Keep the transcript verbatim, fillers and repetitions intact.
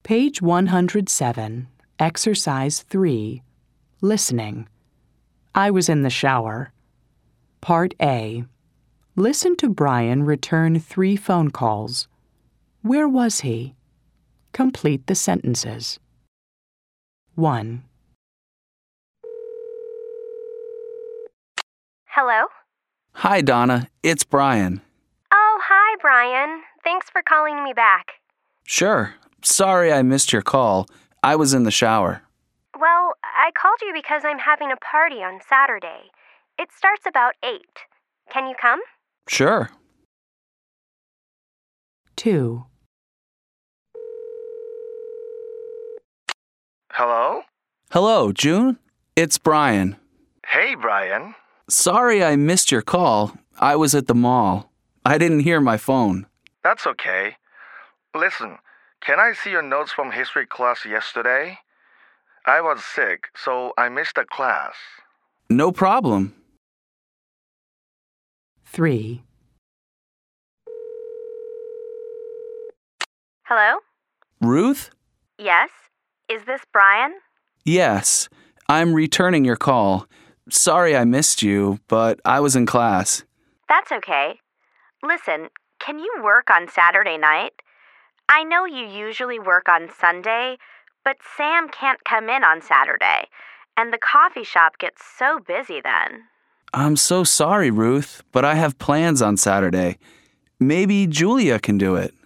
Page one hundred seven, Exercise three, Listening. I was in the shower. Part A. Listen to Brian return three phone calls. Where was he? Complete the sentences. one. Hello? Hi, Donna. It's Brian. Oh, hi, Brian. Thanks for calling me back. Sure. Sorry I missed your call. I was in the shower. Well, I called you because I'm having a party on Saturday. It starts about eight. Can you come? Sure. two. Hello? Hello, June. It's Brian. Hey, Brian. Sorry I missed your call. I was at the mall. I didn't hear my phone. That's okay. Listen, can I see your notes from history class yesterday? I was sick, so I missed the class. No problem. three. Hello? Ruth? Yes? Is this Brian? Yes. I'm returning your call. Sorry I missed you, but I was in class. That's okay. Listen, can you work on Saturday night? I know you usually work on Sunday, but Sam can't come in on Saturday, and the coffee shop gets so busy then. I'm so sorry, Ruth, but I have plans on Saturday. Maybe Julia can do it.